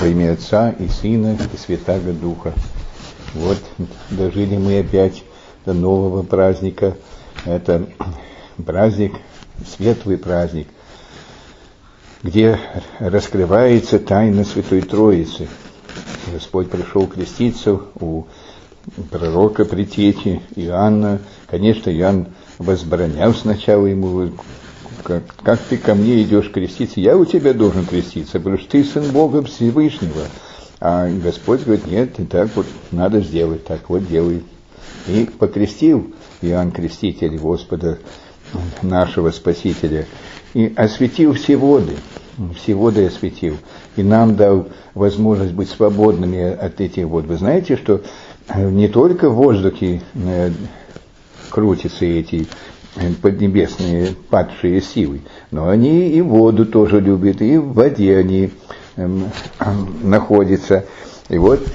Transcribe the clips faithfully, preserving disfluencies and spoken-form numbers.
Во имя Отца и Сына и Святаго Духа. Вот дожили мы опять до нового праздника. Это праздник, светлый праздник, где раскрывается тайна Святой Троицы. Господь пришел креститься у пророка предтечи Иоанна. Конечно, Иоанн возбранял сначала ему: как, как ты ко мне идешь креститься? Я у тебя должен креститься, потому что ты сын Бога Всевышнего. А Господь говорит: нет, и так вот надо сделать, так вот делай. И покрестил Иоанн Креститель Господа нашего Спасителя, и осветил все воды, все воды осветил, и нам дал возможность быть свободными от этих вод. Вы знаете, что не только в воздухе крутятся эти поднебесные падшие силы, но они и воду тоже любят, и в воде они находятся. И вот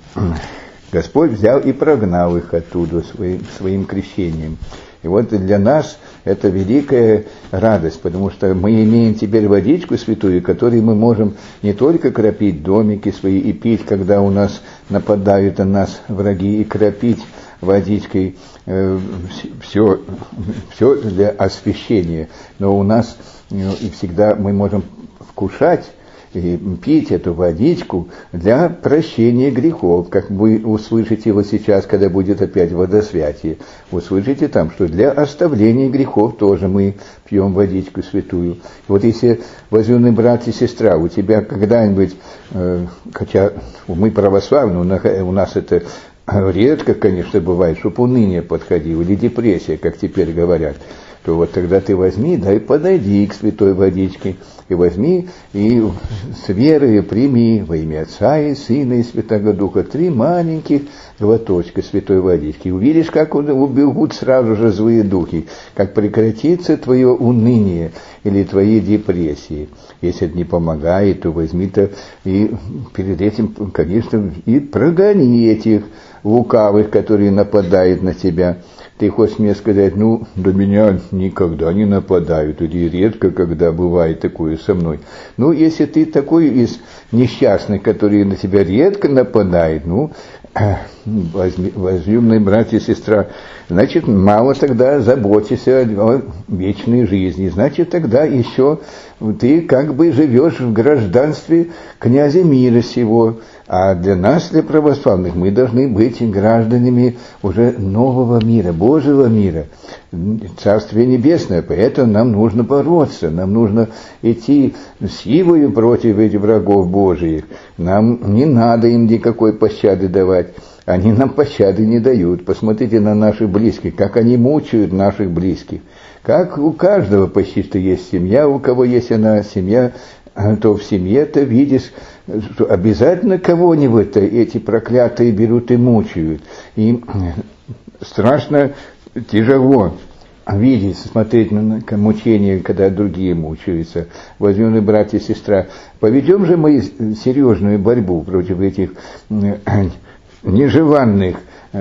Господь взял и прогнал их оттуда своим, своим крещением. И вот для нас это великая радость, потому что мы имеем теперь водичку святую, которой мы можем не только кропить домики свои и пить, когда у нас нападают на нас враги, и кропить водичкой э, все, все для освящения, но у нас э, и всегда мы можем вкушать и пить эту водичку для прощения грехов, как вы услышите вот сейчас, когда будет опять водосвятие. Услышите там, что для оставления грехов тоже мы пьем водичку святую. Вот если, возлюбленный брат и сестра, у тебя когда-нибудь, э, хотя мы православные, у нас это редко, конечно, бывает, чтобы уныние подходило, или депрессия, как теперь говорят, то вот тогда ты возьми, да и подойди к святой водичке, и возьми, и с верой прими во имя Отца и Сына и Святаго Духа три маленьких глоточка святой водички. И увидишь, как убегут сразу же злые духи, как прекратится твое уныние или твои депрессии. Если это не помогает, то возьми-то и перед этим, конечно, и прогони этих лукавых, которые нападают на тебя. Ты хочешь мне сказать: ну, до меня никогда не нападают, или редко, когда бывает такое со мной. Ну, если ты такой из несчастных, который на тебя редко нападает, ну, возьми, возлюбленные братья и сестра, значит, мало тогда заботишься о вечной жизни, значит, тогда еще ты как бы живешь в гражданстве князя мира сего. А для нас, для православных, мы должны быть гражданами уже нового мира, Божьего мира, Царствия Небесное. Поэтому нам нужно бороться, нам нужно идти силою против этих врагов Божиих. Нам не надо им никакой пощады давать. Они нам пощады не дают. Посмотрите на наших близких, как они мучают наших близких. Как у каждого почти что есть семья, у кого есть она семья, то в семье-то видишь, что обязательно кого-нибудь-то эти проклятые берут и мучают. И страшно тяжело видеть, смотреть на мучения, когда другие мучаются. Возлюбленные братья и сестра, поведем же мы серьезную борьбу против этих нежеланных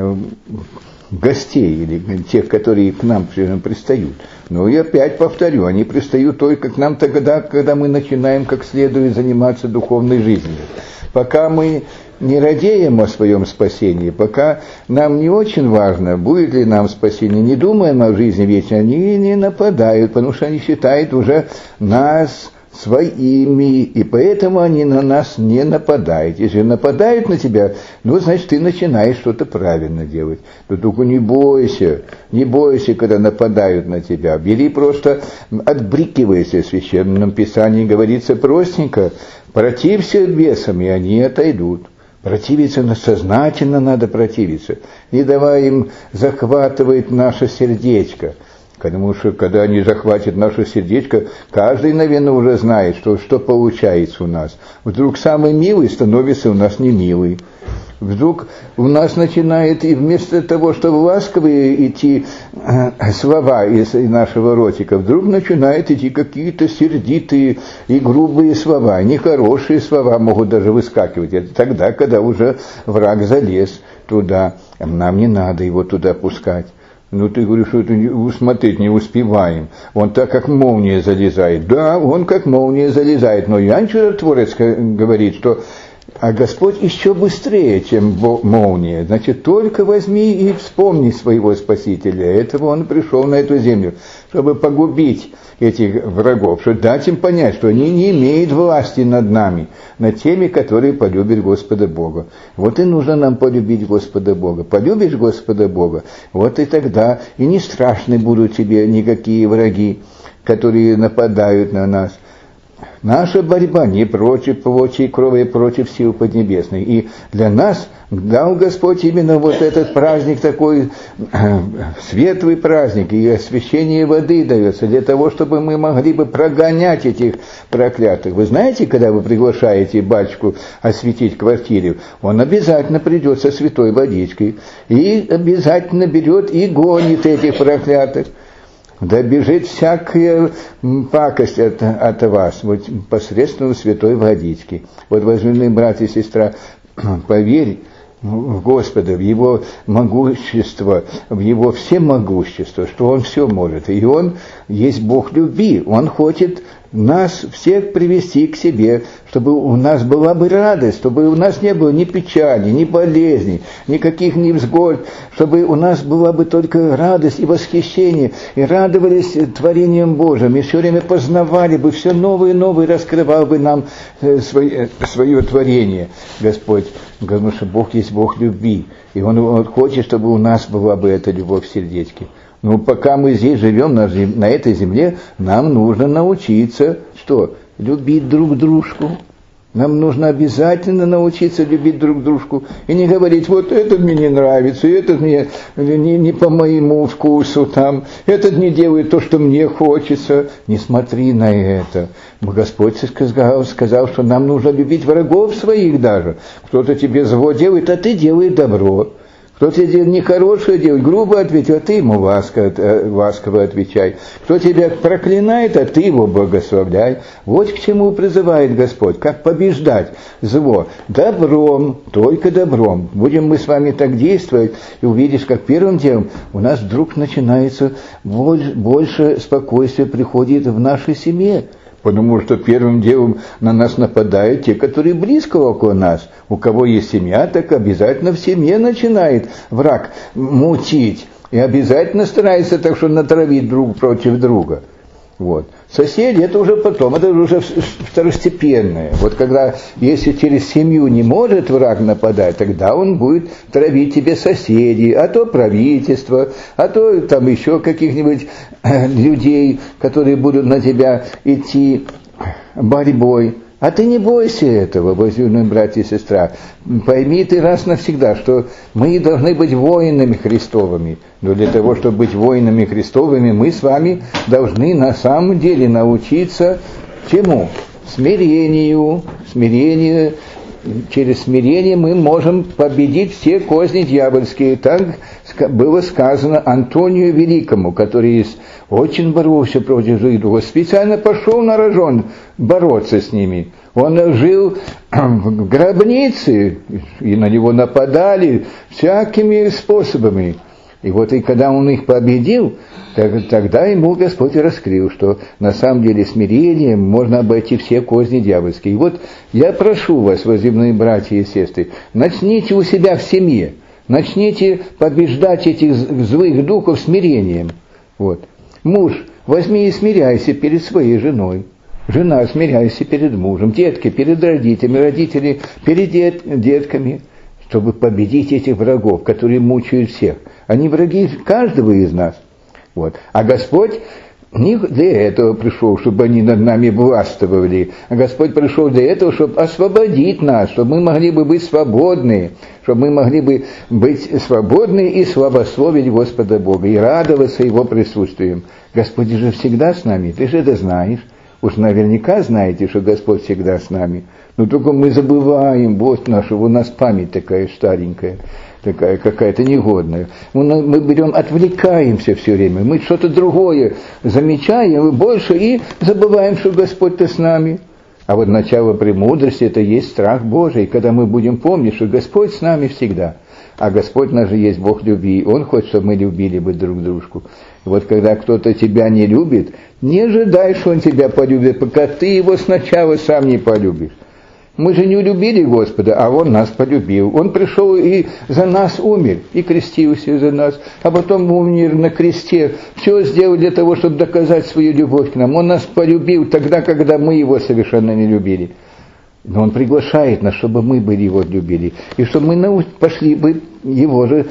гостей, или тех, которые к нам пристают. Но и опять повторю, они пристают только к нам тогда, когда мы начинаем как следует заниматься духовной жизнью. Пока мы не радеем о своем спасении, пока нам не очень важно, будет ли нам спасение, не думаем о жизни вечной, они не нападают, потому что они считают уже нас своими, и поэтому они на нас не нападают. Если нападают на тебя, ну, значит, ты начинаешь что-то правильно делать. Но только не бойся, не бойся, когда нападают на тебя. Бери просто, отбрыкивайся. В Священном Писании говорится простенько: противься бесам, и они отойдут. Противиться сознательно надо противиться. Не давай им захватывать наше сердечко. Потому что, когда они захватят наше сердечко, каждый, наверное, уже знает, что, что получается у нас. Вдруг самый милый становится у нас не милый. Вдруг у нас начинает, и вместо того, чтобы ласковые идти э, слова из нашего ротика, вдруг начинают идти какие-то сердитые и грубые слова. Нехорошие слова могут даже выскакивать. Это тогда, когда уже враг залез туда. Нам не надо его туда пускать. Ну, ты говоришь, что это усмотреть не успеваем. Он так, как молния залезает. Да, он как молния залезает. Но Иоанн Чудотворец говорит, что А Господь еще быстрее, чем молния. Значит, только возьми и вспомни своего Спасителя. Этого Он пришел на эту землю, чтобы погубить этих врагов, чтобы дать им понять, что они не имеют власти над нами, над теми, которые полюбят Господа Бога. Вот и нужно нам полюбить Господа Бога. Полюбишь Господа Бога, вот и тогда и не страшны будут тебе никакие враги, которые нападают на нас. Наша борьба не против плоти и крови, против сил поднебесных. И для нас дал Господь именно вот этот праздник, такой э, светлый праздник, и освящение воды дается для того, чтобы мы могли бы прогонять этих проклятых. Вы знаете, когда вы приглашаете батюшку осветить квартиру, он обязательно придет со святой водичкой и обязательно берет и гонит этих проклятых. Да бежит всякая пакость от, от вас, вот посредством святой водички. Вот, возлюбленные братья и сестра, поверь в Господа, в Его могущество, в Его всемогущество, что Он все может. И Он есть Бог любви. Он хочет нас всех привести к себе, чтобы у нас была бы радость, чтобы у нас не было ни печали, ни болезней, никаких невзгод, чтобы у нас была бы только радость и восхищение, и радовались творением Божьим, и все время познавали бы, все новое и новое раскрывал бы нам свое, свое творение, Господь, потому что Бог есть Бог любви, и Он, Он хочет, чтобы у нас была бы эта любовь в сердечке. Но пока мы здесь живем на, на этой земле, нам нужно научиться, что? Любить друг дружку. Нам нужно обязательно научиться любить друг дружку. И не говорить, вот этот мне не нравится, этот мне не, не по моему вкусу, там, этот не делает то, что мне хочется. Не смотри на это. Господь сказал, сказал, что нам нужно любить врагов своих даже. Кто-то тебе зло делает, а ты делай добро. Кто тебе нехорошее делает, грубо ответил, а ты ему ласково, ласково отвечай. Кто тебя проклинает, а ты его благословляй. Вот к чему призывает Господь, как побеждать зло. Добром, только добром. Будем мы с вами так действовать, и увидишь, как первым делом у нас вдруг начинается больше, больше спокойствия приходит в нашей семье. Потому что первым делом на нас нападают те, которые близко около нас. У кого есть семья, так обязательно в семье начинает враг мутить. И обязательно старается так, что натравить друг против друга. Вот. Соседи, это уже потом, это уже второстепенное. Вот когда, если через семью не может враг нападать, тогда он будет травить тебе соседей, а то правительство, а то там еще каких-нибудь людей, которые будут на тебя идти борьбой. А ты не бойся этого, возлюбленные братья и сестра. Пойми ты раз навсегда, что мы должны быть воинами Христовыми. Но для того, чтобы быть воинами Христовыми, мы с вами должны на самом деле научиться чему? Смирению. Смирению. Через смирение мы можем победить все козни дьявольские. Так было сказано Антонию Великому, который очень боролся против идолов, специально пошел на рожон бороться с ними. Он жил в гробнице, и на него нападали всякими способами. И вот и когда он их победил, тогда ему Господь раскрыл, что на самом деле смирением можно обойти все козни дьявольские. И вот я прошу вас, возлюбленные братья и сестры, начните у себя в семье, начните побеждать этих злых духов смирением. Вот. Муж, возьми и смиряйся перед своей женой. Жена, смиряйся перед мужем. Детки, перед родителями. Родители, перед дет, детками. Чтобы победить этих врагов, которые мучают всех. Они враги каждого из нас. Вот. А Господь не для этого пришел, чтобы они над нами властвовали. А Господь пришел для этого, чтобы освободить нас, чтобы мы могли бы быть свободны, чтобы мы могли бы быть свободны и славословить Господа Бога, и радоваться Его присутствием. Господь же всегда с нами, ты же это знаешь. Уж наверняка знаете, что Господь всегда с нами. Но только мы забываем, вот наша, у нас память такая старенькая, такая какая-то негодная. Мы берем, отвлекаемся все время, мы что-то другое замечаем больше и забываем, что Господь-то с нами. А вот начало премудрости – это есть страх Божий, когда мы будем помнить, что Господь с нами всегда. А Господь наш же есть Бог любви, Он хочет, чтобы мы любили бы друг дружку. И вот когда кто-то тебя не любит, не ожидай, что он тебя полюбит, пока ты его сначала сам не полюбишь. Мы же не любили Господа, а Он нас полюбил. Он пришел и за нас умер, и крестился за нас, а потом умер на кресте. Все сделал для того, чтобы доказать свою любовь к нам. Он нас полюбил тогда, когда мы Его совершенно не любили. Но Он приглашает нас, чтобы мы были Его любили, и чтобы мы пошли бы Его же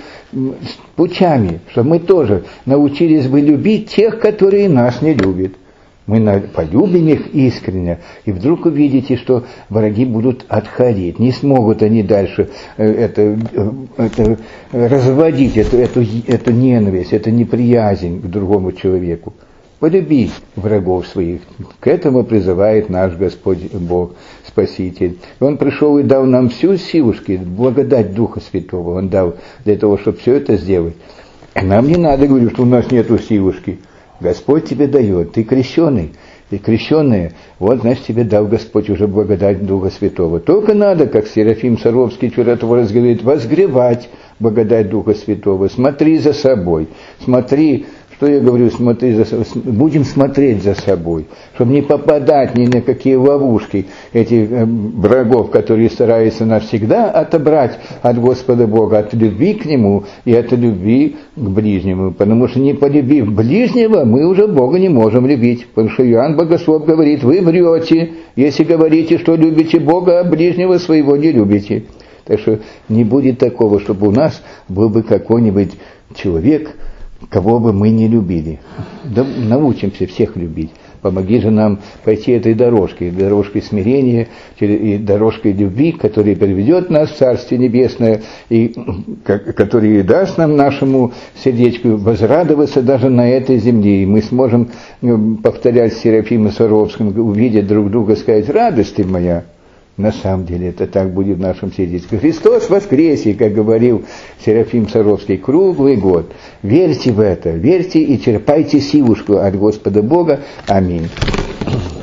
путями, чтобы мы тоже научились бы любить тех, которые нас не любят. Мы полюбим их искренне, и вдруг увидите, что враги будут отходить, не смогут они дальше это, это, разводить эту, эту, эту ненависть, эту неприязнь к другому человеку. Полюби врагов своих. К этому призывает наш Господь Бог, Спаситель. Он пришел и дал нам всю силушки, благодать Духа Святого Он дал для того, чтобы все это сделать. Нам не надо говорить, что у нас нету силушки. Господь тебе дает. Ты крещеный. Ты крещенная. Вот, значит, тебе дал Господь уже благодать Духа Святого. Только надо, как Серафим Саровский чудотворец говорит, возгревать благодать Духа Святого. Смотри за собой. Смотри. Что я говорю, смотри за, будем смотреть за собой, чтобы не попадать ни на какие ловушки этих врагов, которые стараются навсегда отобрать от Господа Бога, от любви к Нему и от любви к ближнему. Потому что не полюбив ближнего, мы уже Бога не можем любить. Потому что Иоанн Богослов говорит, вы врете, если говорите, что любите Бога, а ближнего своего не любите. Так что не будет такого, чтобы у нас был бы какой-нибудь человек, кого бы мы не любили. Да научимся всех любить. Помоги же нам пойти этой дорожкой, дорожкой смирения и дорожкой любви, которая приведет нас в Царствие Небесное, и которая даст нам, нашему сердечку, возрадоваться даже на этой земле. И мы сможем повторять Серафиму Саровскому, увидеть друг друга, сказать: «Радость ты моя». На самом деле это так будет в нашем сердечке. Христос воскресе, как говорил Серафим Саровский, круглый год. Верьте в это, верьте и черпайте силушку от Господа Бога. Аминь.